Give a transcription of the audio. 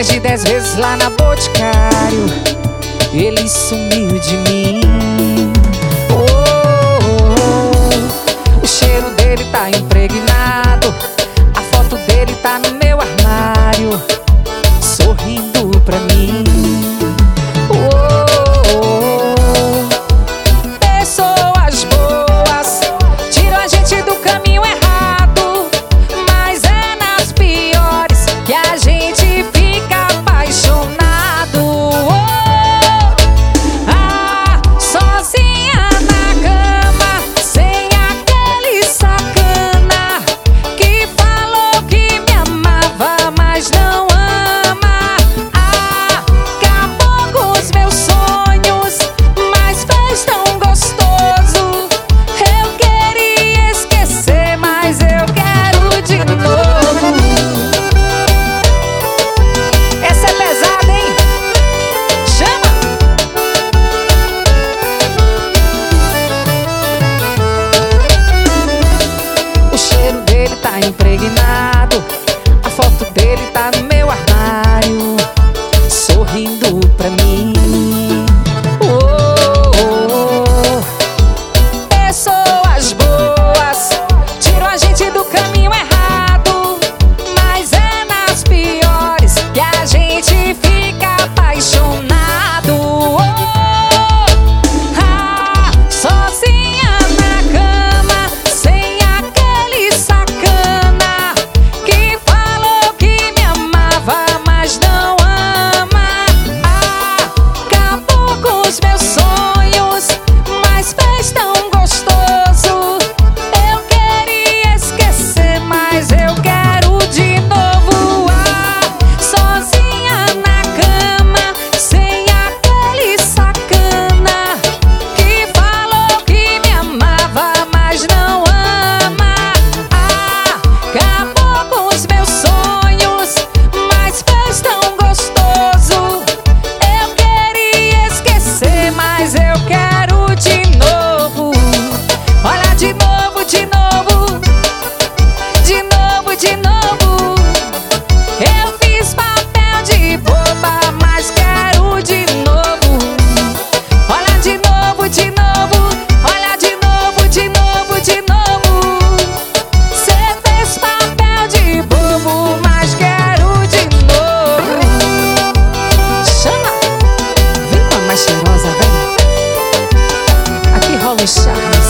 Mais de 10 vezes lá na Boticário ele sumiu de mim. O cheiro dele tá impregnado, a foto dele tá no meu armário, sorrindo pra mim. Pessoas boas tiram a gente do caminho errado, mas é nas piores que a gente fica apaixonado. Sozinha na cama, sem aquele sacana que falou que me amava, mas não ama. Acabou com os meus sonhos, mas fez tão gostoso. Eu queria esquecer, mas eu quero de novo. Essa é pesada, hein? Chama! O cheiro dele tá impregnado, a foto dele tá no meu armário, sorrindo pra mim. Pessoas boas tiram a gente do caminho errado, mas é nas piores que a gente fica apaixonado. Sozinha na cama, sem aquele sacana que falou que me amava, mas não ama. Acabou com os meus sonhos, mas fez tão gostoso. Eu queria esquecer, mas eu quero de novo. Sozinha na cama, sem aquele sacana que falou que me amava, mas não ama. Acabou com os meus sonhos, mas fez tão gostoso. Eu queria esquecer, mas eu quero de novo. Olha de novo, de novo, de novo, de novo. Eu fiz papel de boba, mas quero de novo. Olha de novo, de novo, olha de novo, de novo, de novo. Cê fez papel de bobo, mas quero de novo. Chama! Vem com a mais cheirosa, vem. Aqui rola um charme.